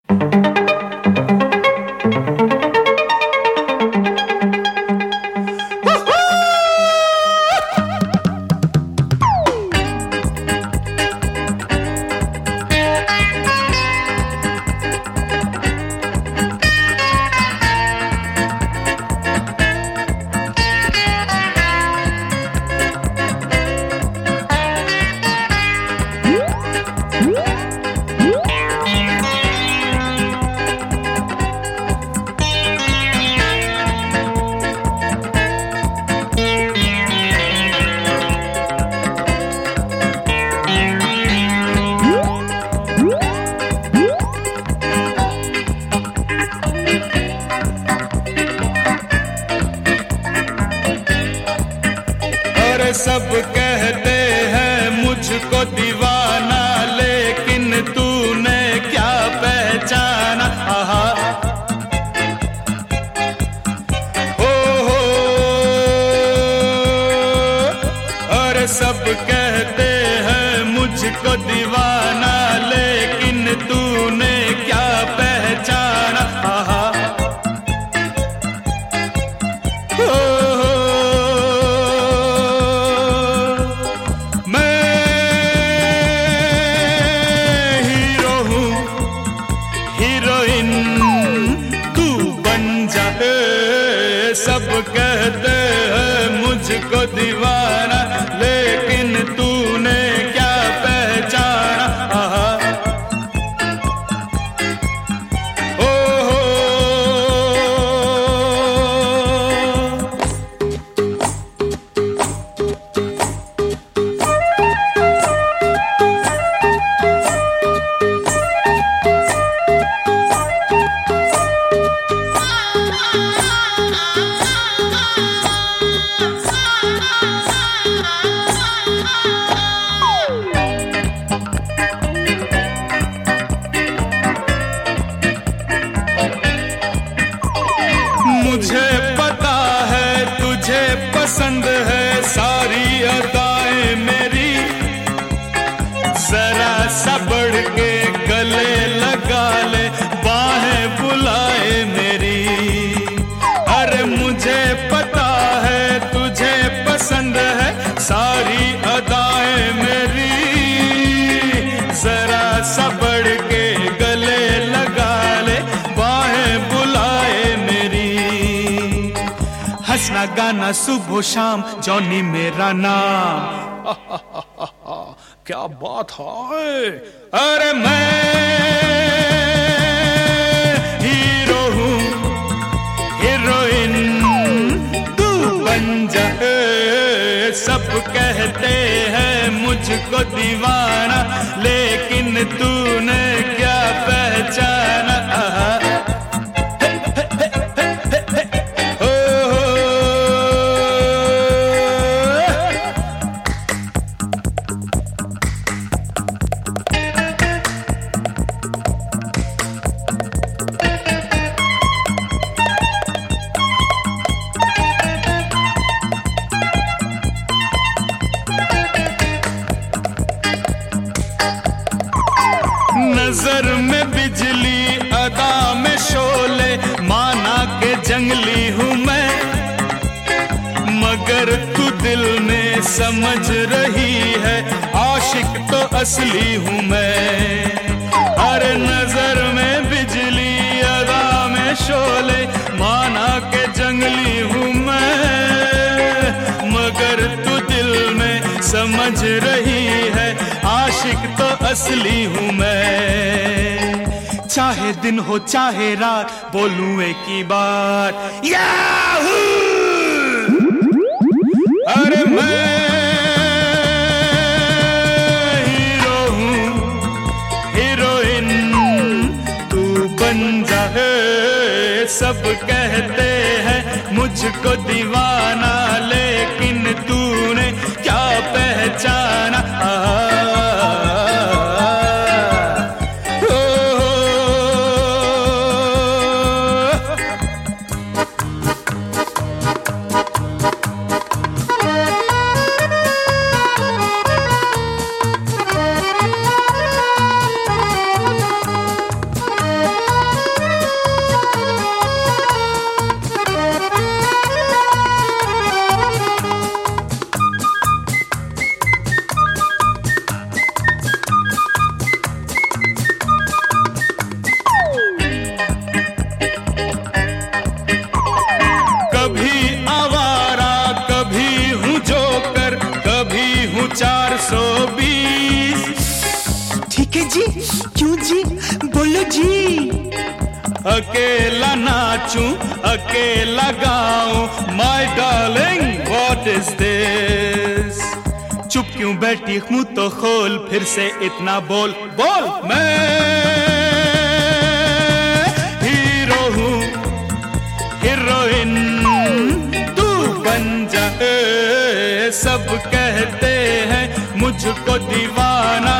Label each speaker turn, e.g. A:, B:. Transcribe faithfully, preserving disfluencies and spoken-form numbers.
A: सब कहते हैं मुझको दीवाना, लेकिन तूने क्या पहचाना। आहा ओ हो, और सब कहते हैं मुझको दीवाना, लेकिन तूने क्या पहचाना। आहा सब कहते हैं मुझको दीवाना, लेकिन तूने क्या पहचाना। आहा ओ हो, मुझे पता है तुझे पसंद है सारी अदाएं मेरी, जरा सा बढ़ के गले लगा ले, बाहें बुलाए मेरी। अरे मुझे पता है तुझे पसंद है सारी अदाएं मेरी, जरा सा बढ़ के गले लगा ले, बाहें बुलाए मेरी। हंसना गाना सुबह शाम जॉनी मेरा नाम। क्या बात है। अरे मैं हीरो हूँ, हीरोइन तू बन जा। सब कहते हैं मुझको दीवाना, लेकिन तूने क्या पहचाना। नजर में बिजली अदा में शोले, माना के जंगली हूँ मैं, मगर तू दिल में समझ रही है आशिक तो असली हूँ मैं। अरे नजर में बिजली अदा में शोले, माना के जंगली हूँ मैं, मगर तू दिल में समझ रही है आशिक तो असली हूँ मैं। चाहे दिन हो चाहे रात बोलूं एक ही बात, याहू। अरे मैं हीरो हूँ, हीरोइन तू बन जा। सब कहते हैं मुझको दीवाना, लेकिन तूने क्या पहचाना।
B: बोलो जी।
A: अकेला नाचूं, अकेला गाऊं, my darling what is this? चुप क्यों बैठी मुंह तो खोल, फिर से इतना बोल बोल। मैं हीरो हूँ, हीरोइन तू बन जा। सब कहते हैं मुझको दीवाना,